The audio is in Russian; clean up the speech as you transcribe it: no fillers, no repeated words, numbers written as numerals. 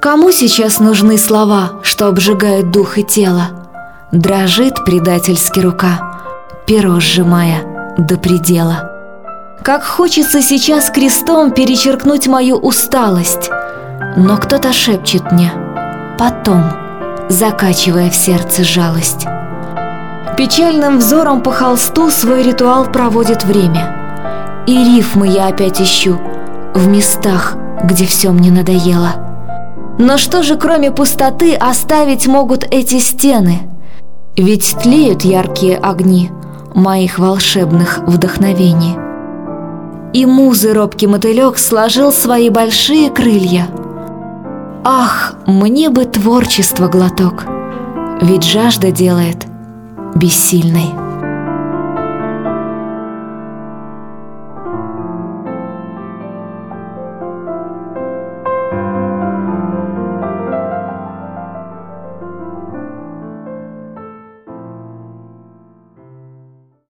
Кому сейчас нужны слова, что обжигают дух и тело? Дрожит предательски рука, перо сжимая до предела. Как хочется сейчас крестом перечеркнуть мою усталость, но кто-то шепчет мне «потом», закачивая в сердце жалость. Печальным взором по холсту свой ритуал проводит время, и рифмы я опять ищу в местах, где все мне надоело. Но что же кроме пустоты оставить могут эти стены? Ведь тлеют яркие огни моих волшебных вдохновений. И музы робкий мотылек сложил свои большие крылья. Ах, мне бы творчество глоток, ведь жажда делает бессильной.